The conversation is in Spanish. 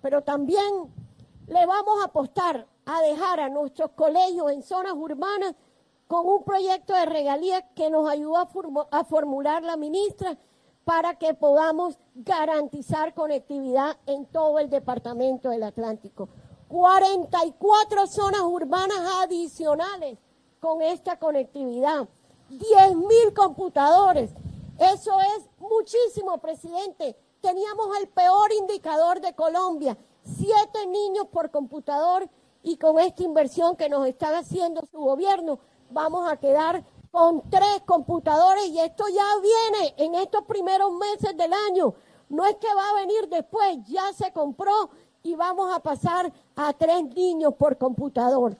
pero también le vamos a apostar a dejar a nuestros colegios en zonas urbanas con un proyecto de regalías que nos ayudó a formular la ministra para que podamos garantizar conectividad en todo el departamento del Atlántico. 44 zonas urbanas adicionales con esta conectividad, 10.000 computadores. Eso es muchísimo, presidente. Teníamos el peor indicador de Colombia, 7 niños por computador, y con esta inversión que nos está haciendo su gobierno, vamos a quedar con 3 computadores, y esto ya viene en estos primeros meses del año. No es que va a venir después, ya se compró y vamos a pasar a 3 niños por computador.